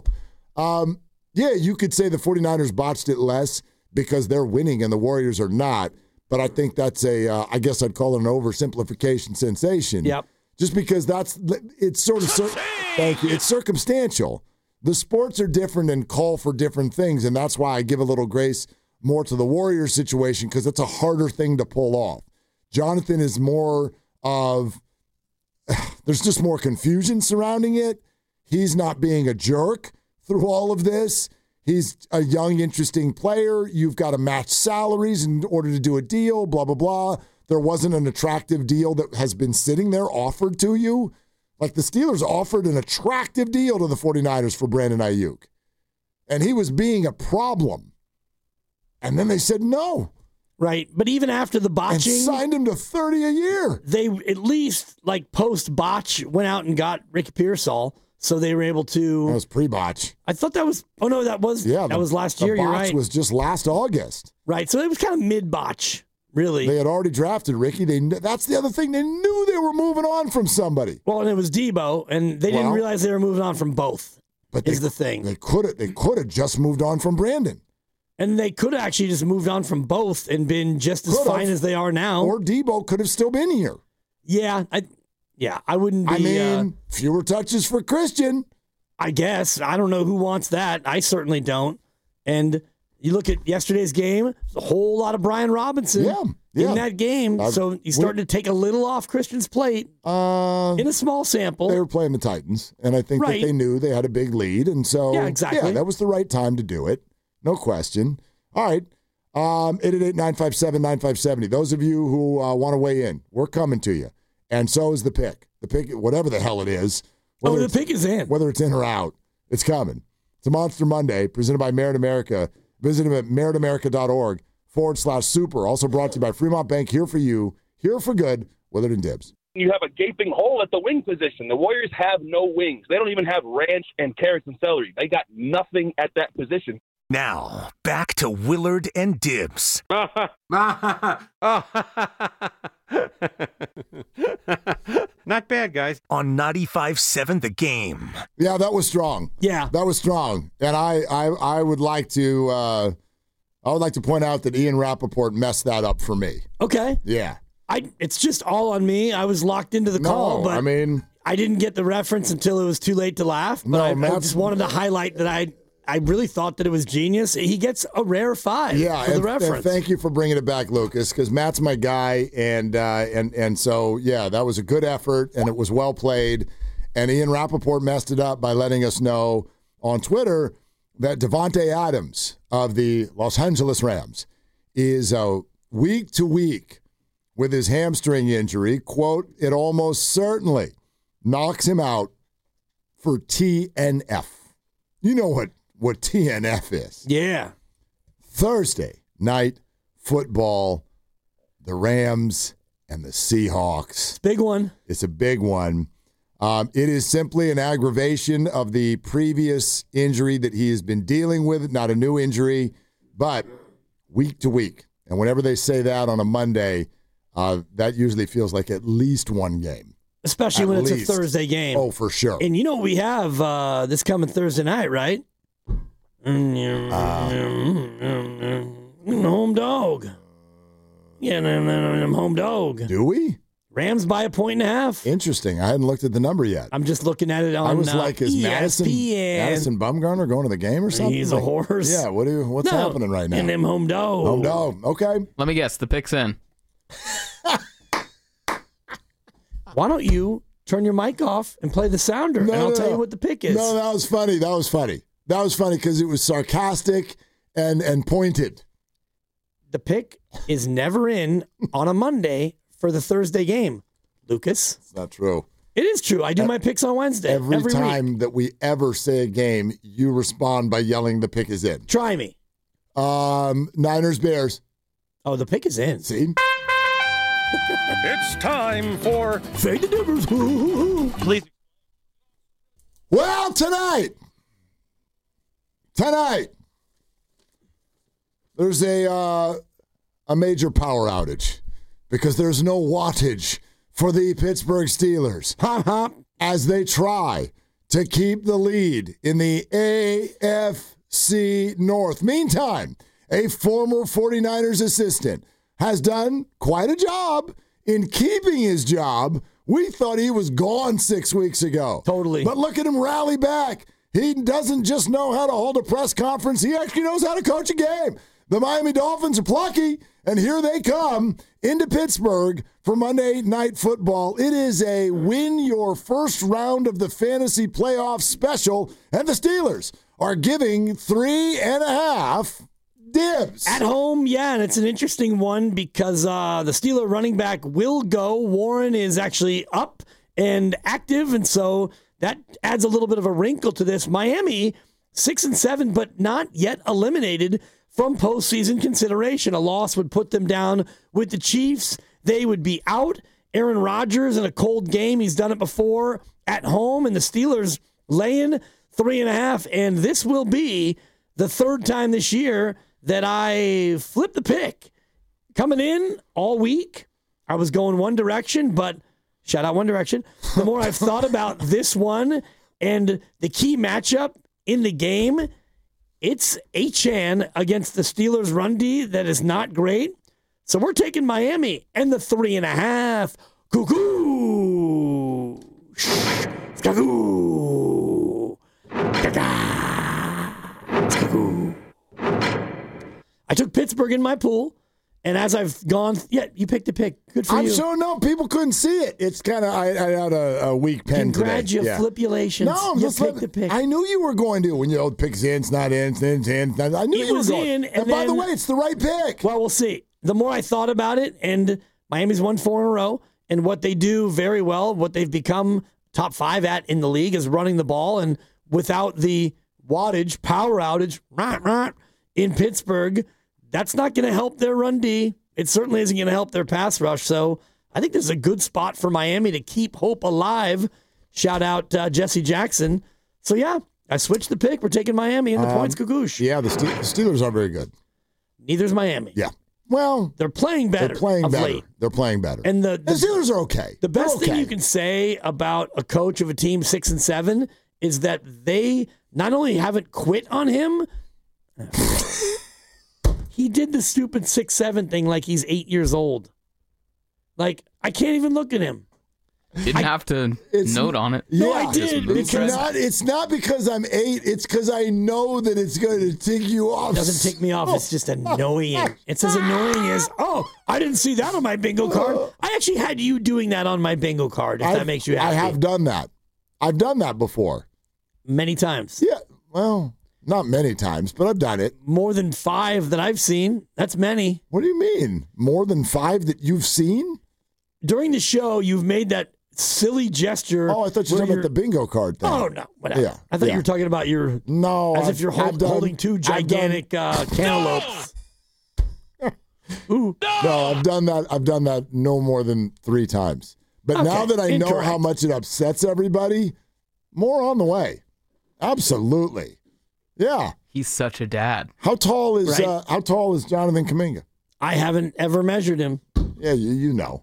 you could say the 49ers botched it less because they're winning and the Warriors are not. But I think that's I guess I'd call it an oversimplification sensation. Yep. Just because it's sort of, thank you, it's circumstantial. The sports are different and call for different things, and that's why I give a little grace more to the Warriors situation because it's a harder thing to pull off. Jonathan is more of, there's just more confusion surrounding it. He's not being a jerk through all of this. He's a young, interesting player. You've got to match salaries in order to do a deal, blah, blah, blah. There wasn't an attractive deal that has been sitting there offered to you. Like the Steelers offered an attractive deal to the 49ers for Brandon Ayuk. And he was being a problem. And then they said no. Right. But even after the botching. And signed him to $30 a year. They at least, post-botch, went out and got Ricky Pearsall. So they were able to. That was pre-botch. I thought that was. Oh no, that was. Yeah, that was last year. You're right. The botch was just last August. Right. So it was kind of mid-botch, really. They had already drafted Ricky. That's the other thing. They knew they were moving on from somebody. Well, and it was Debo, and they didn't realize they were moving on from both. But is the thing. They could have just moved on from Brandon. And they could have actually just moved on from both and been just as fine as they are now. Or Debo could have still been here. Yeah, I wouldn't be. I mean, fewer touches for Christian. I guess. I don't know who wants that. I certainly don't. And you look at yesterday's game, a whole lot of Brian Robinson in that game. So he's starting to take a little off Christian's plate in a small sample. They were playing the Titans, and I think that they knew they had a big lead. And so, that was the right time to do it. No question. All right. 888-957-9570. Those of you who want to weigh in, we're coming to you. And so is the pick. The pick, whatever the hell it is. The pick is in. Whether it's in or out, it's coming. It's a Monster Monday presented by Merit America. Visit them at meritamerica.org/super. Also brought to you by Fremont Bank. Here for you, here for good, Willard and Dibs. You have a gaping hole at the wing position. The Warriors have no wings. They don't even have ranch and carrots and celery. They got nothing at that position. Now, back to Willard and Dibs. Not bad, guys. On 95.7 The Game. Yeah, that was strong. Yeah. That was strong. And I would like to point out that Ian Rappaport messed that up for me. Okay. Yeah. It's just all on me. I was locked into the call, but I didn't get the reference until it was too late to laugh. But I just wanted to highlight that I really thought that it was genius. He gets a rare 5 for the reference. And thank you for bringing it back, Lucas, because Matt's my guy, and so, that was a good effort, and it was well played. And Ian Rappaport messed it up by letting us know on Twitter that Devontae Adams of the Los Angeles Rams is week to week with his hamstring injury. Quote, it almost certainly knocks him out for TNF. You know what TNF is. Yeah. Thursday night football, the Rams and the Seahawks. Big one. It's a big one. It is simply an aggravation of the previous injury that he has been dealing with, not a new injury, but week to week. And whenever they say that on a Monday, that usually feels like at least one game. Especially when it's a Thursday game. Oh, for sure. And you know we have this coming Thursday night, right? Home dog. Yeah, home dog. Do we? Rams by 1.5. Interesting. I hadn't looked at the number yet. I'm just looking at it on I was like, is ESPN. Madison Bumgarner going to the game or something? He's a horse. Yeah, what's happening right now? And them home dog. Home dog. Okay. Let me guess. The pick's in. Why don't you turn your mic off and play the sounder, and I'll tell you what the pick is. No, that was funny. That was funny because it was sarcastic and pointed. The pick is never in on a Monday for the Thursday game, Lucas. It's not true. It is true. I do my picks on Wednesday. Every time week. that we ever say a game, you respond by yelling the pick is in. Try me. Niners, Bears. Oh, the pick is in. See? It's time for Fade the Dippers. Please. Well, tonight, there's a major power outage because there's no wattage for the Pittsburgh Steelers as they try to keep the lead in the AFC North. Meantime, a former 49ers assistant has done quite a job in keeping his job. We thought he was gone 6 weeks ago. Totally. But look at him rally back. He doesn't just know how to hold a press conference. He actually knows how to coach a game. The Miami Dolphins are plucky, and here they come into Pittsburgh for Monday Night Football. It is a win your first round of the fantasy playoff special, and the Steelers are giving 3.5 dibs. At home, yeah, and it's an interesting one because the Steeler running back will go. Warren is actually up and active, and so that adds a little bit of a wrinkle to this. Miami, 6-7, but not yet eliminated from postseason consideration. A loss would put them down with the Chiefs. They would be out. Aaron Rodgers in a cold game. He's done it before at home, and the Steelers laying 3.5, and this will be the third time this year that I flipped the pick. Coming in all week, I was going one direction, but shout out One Direction. The more I've thought about this one and the key matchup in the game, it's Achane against the Steelers' run D that is not great. So we're taking Miami and the 3.5. Cuckoo! Skagoo! Skagoo! I took Pittsburgh in my pool, and as I've gone, you picked a pick. Good for you. I'm sure people couldn't see it. It's kind of, I had a weak pen today. Congratulations. No, you picked the pick. I knew you were going to when you pick's in, it's not in, it's in. I knew you were going. And by the way, it's the right pick. Well, we'll see. The more I thought about it, and Miami's won 4 in a row, and what they do very well, what they've become top 5 at in the league is running the ball, and without the wattage, power outage, in Pittsburgh, that's not going to help their run D. It certainly isn't going to help their pass rush. So I think this is a good spot for Miami to keep hope alive. Shout out Jesse Jackson. So, yeah, I switched the pick. We're taking Miami in the points cagoosh. Yeah, the Steelers are very good. Neither's Miami. Yeah. Well, they're playing better. Late. They're playing better. And the Steelers are okay. The best thing you can say about a coach of a team 6-7 is that they not only haven't quit on him, he did the stupid 6-7 thing like he's 8 years old. Like, I can't even look at him. Didn't have to note on it. No, I did. It's not because I'm 8. It's because I know that it's going to tick you off. It doesn't tick me off. It's just annoying. It's as annoying as, I didn't see that on my bingo card. I actually had you doing that on my bingo card, if that makes you happy. I have done that. I've done that before. Many times. Yeah, well, not many times, but I've done it. More than 5 that I've seen. That's many. What do you mean? More than 5 that you've seen? During the show, you've made that silly gesture. Oh, I thought you were talking about the bingo card thing. Oh, no. Whatever. Yeah, I thought you were talking about your... No. As if you're holding 2 gigantic cantaloupes. Ooh. No, I've done that no more than 3 times. But now that I know incorrect. how much it upsets everybody, more on the way. Absolutely. Yeah. He's such a dad. How tall is Right. Jonathan Kuminga? I haven't ever measured him. Yeah, you know.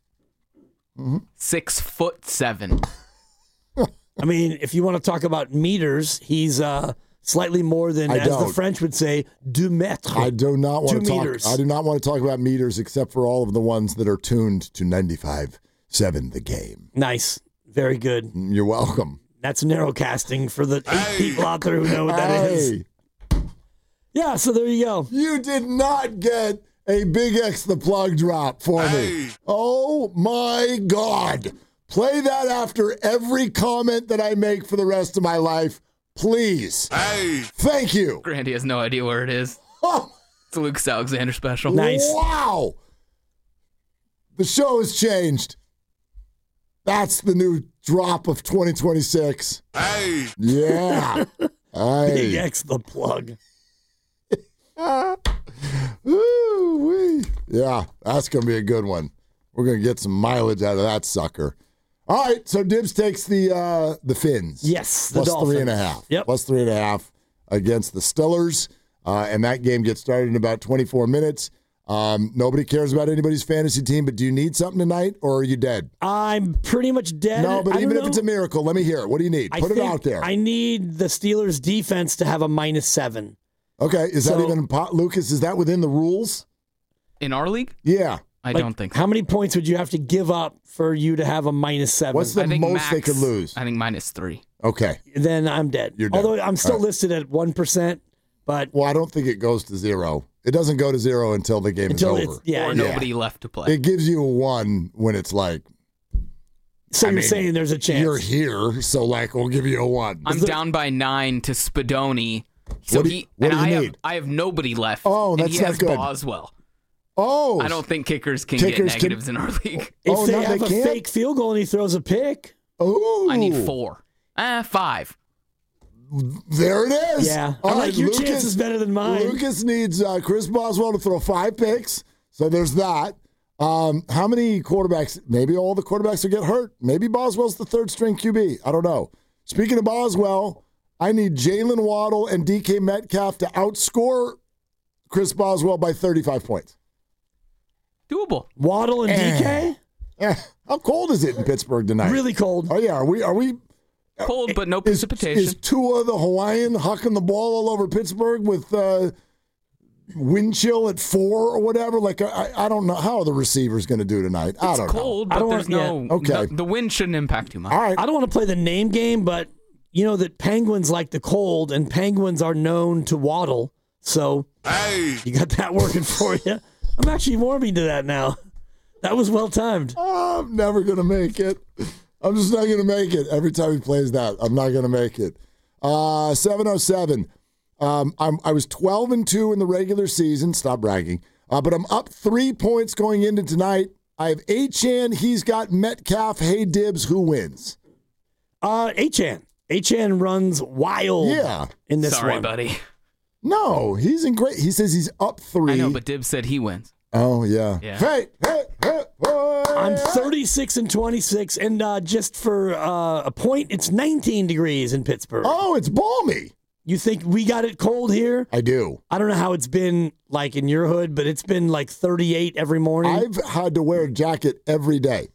6'7". I mean, if you want to talk about meters, he's slightly more than, I as the don't. French would say, 2 mètres. I do not want 2 to talk. meters. I do not want to talk about meters except for all of the ones that are tuned to 95.7 The Game. Nice. Very good. You're welcome. That's narrowcasting for the 8 people out there who know what that is. Yeah, so there you go. You did not get a Big X the Plug drop for me. Oh my God. Play that after every comment that I make for the rest of my life, please. Thank you. Grandy has no idea where it is. Oh, It's a Lucas Alexander special. Nice. wow. The show has changed. That's the new drop of 2026. Yeah. Big X the Plug. Ooh-wee. Yeah, that's going to be a good one. We're going to get some mileage out of that sucker. All right, so Dibs takes the Finns. Yes, the plus Dolphins. 3.5. Yep. Plus 3.5 against the Steelers. And that game gets started in about 24 minutes. Nobody cares about anybody's fantasy team, but do you need something tonight, or are you dead? I'm pretty much dead. No, but I even don't if it's a know. miracle, let me hear it. What do you need? Put it think out there. I need the Steelers' defense to have a -7. Okay, is that So- even, Lucas, is that within the rules? In our league? Yeah. I don't think so. How many points would you have to give up for you to have a -7? What's the I think most they could lose? I think -3. Okay. Then I'm dead. You're dead. Although I'm still All right. listed at 1%, but Well, I don't think it goes to 0. It doesn't go to 0 until the game until is it's over. yeah. Or yeah. nobody left to play. It gives you a 1 when it's like, So I you're mean, saying there's a chance. you're here, so like we'll give you a 1. I'm down by 9 to Spadoni. So What do you- what do you need? I have nobody left. Oh, and that's he not has good. Boswell. Oh, I don't think kickers can Kickers get can- negatives in our league. If Oh, they no, have they a can't? fake field goal and he throws a pick, Oh, I need 4. 5. There it is. yeah. All I right, like your Lucas, chances better than mine. Lucas needs Chris Boswell to throw 5 picks, so there's that. How many quarterbacks? Maybe all the quarterbacks will get hurt. Maybe Boswell's the 3rd string QB. I don't know. Speaking of Boswell, I need Jalen Waddle and DK Metcalf to outscore Chris Boswell by 35 points. Doable. Waddle and DK? How cold is it in Pittsburgh tonight? Really cold. Oh yeah, are we Cold, but no is precipitation. Tua the Hawaiian hucking the ball all over Pittsburgh with wind chill at 4 or whatever? Like I don't know how the receiver's going to do tonight. I It's don't cold, I but don't there's want- no. Okay. The wind shouldn't impact too much. know. All right. I don't want to play the name game, but you know that penguins like the cold, and penguins are known to waddle. So you got that working for you. I'm actually warming to that now. That was well timed. I'm never going to make it. I'm just not going to make it. Every time he plays that, I'm not going to make it. 707. I was 12-2 in the regular season. Stop bragging. But I'm up 3 points going into tonight. I have Achane. He's got Metcalf. Hey, Dibs, who wins? Achan. Achan runs wild Yeah. in this Sorry, one. buddy. No, he's in great. He says he's up 3. I know, but Dibs said he wins. Oh, yeah. Yeah. Hey. I'm 36-26, and just for a point, it's 19 degrees in Pittsburgh. Oh, it's balmy. You think we got it cold here? I do. I don't know how it's been like in your hood, but it's been like 38 every morning. I've had to wear a jacket every day.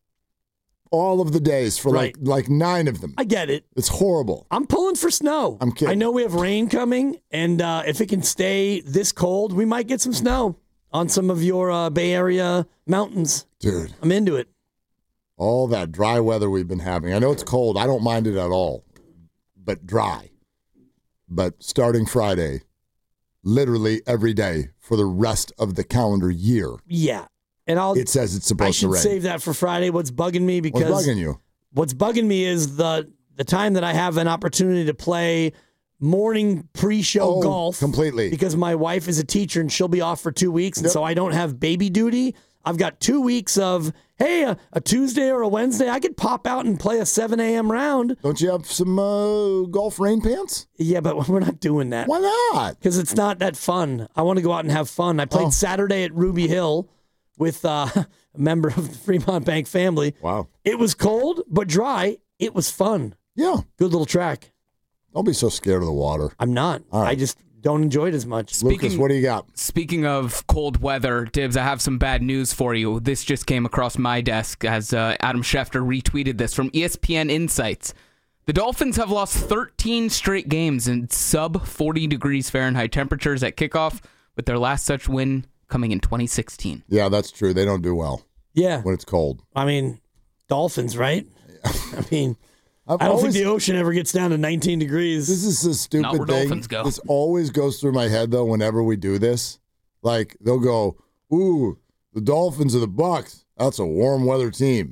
All of the days for Right. like 9 of them. I get it. It's horrible. I'm pulling for snow. I'm kidding. I know we have rain coming, and if it can stay this cold, we might get some snow on some of your Bay Area mountains. Dude, I'm into it. all that dry weather we've been having. I know it's cold. I don't mind it at all, but dry. But starting Friday, literally every day for the rest of the calendar year, Yeah. And it says it's I supposed to should rain. save that for Friday. What's bugging me because What's bugging you? What's bugging me is the time that I have an opportunity to play morning pre-show Oh, golf completely. because my wife is a teacher and she'll be off for 2 weeks, and Yep. so I don't have baby duty. I've got 2 weeks of, hey, a Tuesday or a Wednesday, I could pop out and play a 7 a.m. round. Don't you have some golf rain pants? Yeah, but we're not doing that. Why not? Because it's not that fun. I want to go out and have fun. I played Saturday at Ruby Hill with a member of the Fremont Bank family. Wow. It was cold, but dry. It was fun. Yeah. Good little track. Don't be so scared of the water. I'm not. All right. I just don't enjoy it as much. Lucas, what do you got? Speaking of cold weather, Dibs, I have some bad news for you. This just came across my desk as Adam Schefter retweeted this from ESPN Insights. The Dolphins have lost 13 straight games in sub 40 degrees Fahrenheit temperatures at kickoff, with their last such win coming in 2016. Yeah, that's true. They don't do well. Yeah. When it's cold. I mean, Dolphins, right? I mean, I don't think the ocean ever gets down to 19 degrees. This is a stupid Not where thing. Dolphins go. This always goes through my head, though, whenever we do this. Like, they'll go, ooh, the Dolphins are the Bucs. That's a warm weather team.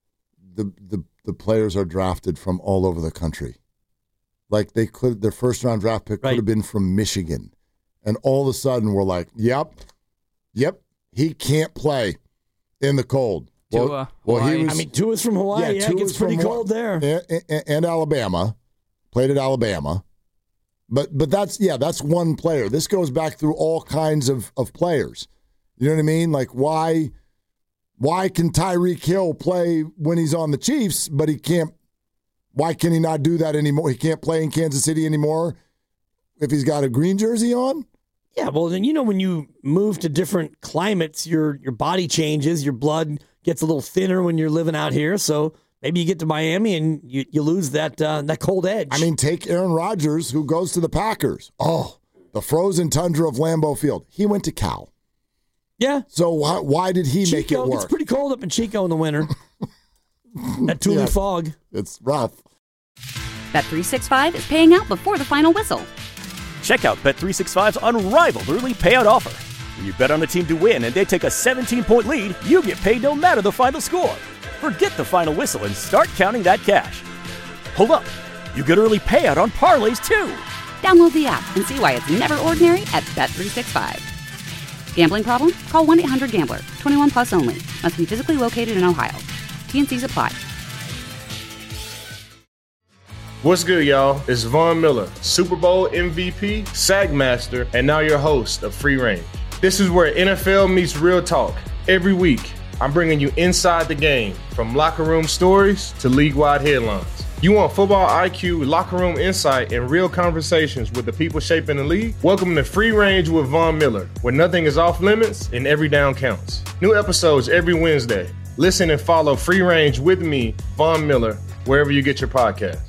The players are drafted from all over the country. Like, their first round draft pick could have been from Michigan. And all of a sudden, we're like, yep, he can't play in the cold. Tua, Tua's from Hawaii. Yeah, it gets pretty cold there. And Alabama. Played at Alabama. But that's one player. This goes back through all kinds of players. You know what I mean? Like, why can Tyreek Hill play when he's on the Chiefs, but he can't? Why can he not do that anymore? He can't play in Kansas City anymore if he's got a green jersey on? Yeah, well, then, when you move to different climates, your body changes, your blood gets a little thinner when you're living out here. So maybe you get to Miami and you lose that cold edge. I mean, take Aaron Rodgers, who goes to the Packers. Oh, the frozen tundra of Lambeau Field. He went to Cal. Yeah. So why did he make it work? It's pretty cold up in Chico in the winter. That Thule fog. It's rough. Bet365 is paying out before the final whistle. Check out Bet365's unrivaled early payout offer. When you bet on a team to win and they take a 17-point lead, you get paid no matter the final score. Forget the final whistle and start counting that cash. Hold up. You get early payout on parlays, too. Download the app and see why it's never ordinary at Bet365. Gambling problem? Call 1-800-GAMBLER. 21 plus only. Must be physically located in Ohio. T&Cs apply. What's good, y'all? It's Von Miller, Super Bowl MVP, Sack Master, and now your host of Free Range. This is where NFL meets real talk. Every week, I'm bringing you inside the game, from locker room stories to league-wide headlines. You want football IQ, locker room insight, and real conversations with the people shaping the league? Welcome to Free Range with Von Miller, where nothing is off limits and every down counts. New episodes every Wednesday. Listen and follow Free Range with me, Von Miller, wherever you get your podcasts.